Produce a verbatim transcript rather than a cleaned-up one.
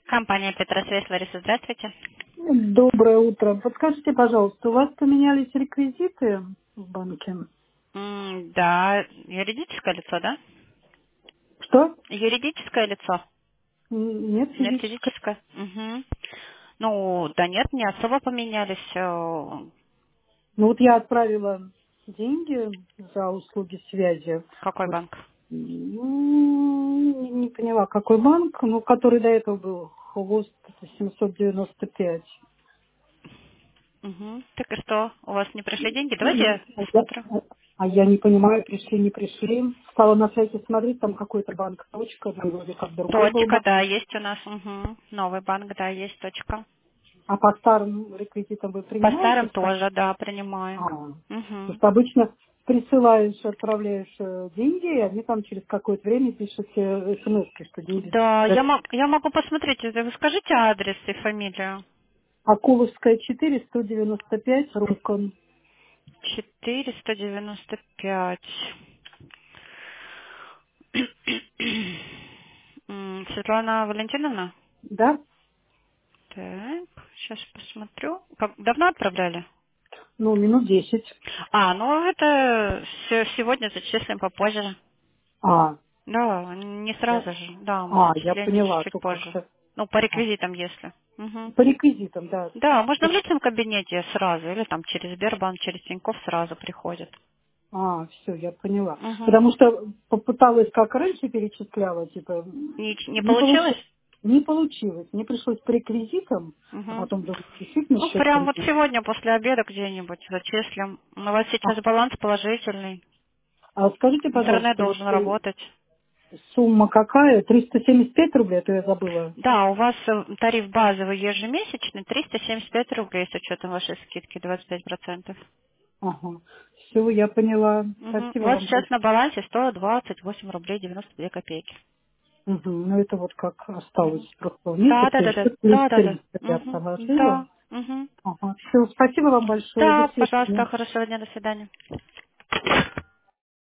Компания Петросвязь, Лариса, здравствуйте. Доброе утро. Подскажите, пожалуйста, у вас поменялись реквизиты в банке? М, Да, юридическое лицо, да? Что? Юридическое лицо, Н- Нет, не физическое. физическое. Угу. Ну, да нет, не особо поменялись. э, Ну вот я отправила деньги за услуги связи. Какой Вот, банк? м, не не поняла, какой банк, ну, который до этого был, Хвост семьсот девяносто пять. Угу. Так и что, у вас не пришли деньги? Давайте Мгм. я А я, посмотрю. а я не понимаю, пришли, не пришли. Стала на сайте смотреть, там какой-то банк, точка, там вроде как другой был Точка, банк. да, есть у нас. Угу. Новый банк, да, есть точка. А по старым реквизитам вы По принимаете? старым тоже, да, принимаем. А, потому Угу. что обычно присылаешь, отправляешь э, деньги, и они там через какое-то время пишут смс, что деньги. Да, я, мог, я могу посмотреть. Это вы скажите адрес и фамилию. Акуловская четыре, сто девяносто пять, Рукон. четыреста девяносто пять. М, Светлана Валентиновна? Да? Так, сейчас посмотрю. Как, давно отправляли? Ну, минут десять. А, ну это се- сегодня зачислим попозже. А, Да, не я, сразу же. Да, мы а, я зачисляем поняла, чуть-чуть то позже. как-то. Ну, по А, реквизитам, если. Мгм. по реквизитам, да. Да, можно в личном кабинете сразу, или там через Сбербанк, через Тинькофф сразу приходит. А, все, я поняла. Угу. Потому что попыталась, как раньше перечисляла, типа, Не, не не получилось? получилось. Не получилось. Мне пришлось по реквизитам, а Угу. потом думаю, действительно Ну, счет прям вот поменять. сегодня после обеда где-нибудь зачислим. У вас А, сейчас баланс положительный. а скажите, Интернет пожалуйста, вот должен э, работать. сумма какая? триста семьдесят пять рублей, а то я забыла. Да, у вас э, тариф базовый ежемесячный триста семьдесят пять рублей с учетом вашей скидки двадцать пять процентов. Ага. Все, я поняла. Угу. У Спасибо вас вам сейчас большое. на балансе сто двадцать восемь рублей девяносто две копейки. Мгм. Ну, это вот как осталось Мгм. просто Да, месяц, да, и да, да, еще плюс да, да, да. триста я Угу. положила. Да. Угу. Ага. Все, спасибо вам большое. До Да, пожалуйста, свидания. хорошего дня, до свидания.